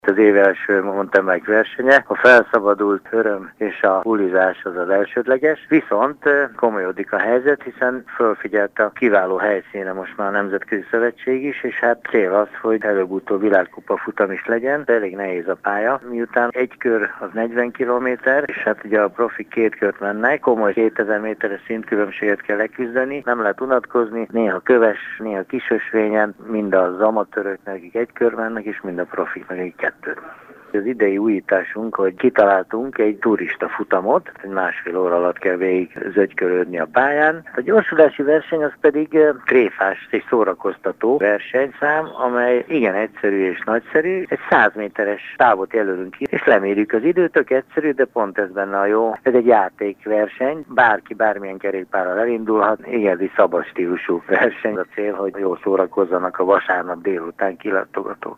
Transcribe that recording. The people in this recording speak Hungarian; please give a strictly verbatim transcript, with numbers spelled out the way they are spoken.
Az év első mountain bike versenye, a felszabadult öröm és a bulizás az az elsődleges, viszont komolyodik a helyzet, hiszen fölfigyelt a kiváló helyszínre most már a Nemzetközi Szövetség is, és hát cél az, hogy előbb-utóbb világkupa futam is legyen, de elég nehéz a pálya, miután egy kör az negyven kilométer, és hát ugye a profik két kört mennek, komoly kétezer méteres szintkülönbséget kell leküzdeni, nem lehet unatkozni, néha köves, néha kisösvényen, mind az amatőröknek, akik egy kör mennek, és mind a profiknak egy kettőt. Az idei újításunk, hogy kitaláltunk egy turista futamot, egy másfél óra alatt kell végig zögykölődni a pályán. A gyorsulási verseny az pedig tréfás és szórakoztató versenyszám, amely igen egyszerű és nagyszerű. Egy száz méteres távot jelölünk ki, és lemérjük az időt, tök egyszerű, de pont ez benne a jó. Ez egy játékverseny, bárki bármilyen kerékpárral elindulhat, igazi szabad stílusú verseny. A cél, hogy jól szórakozzanak a vasárnap délután kilátogatók.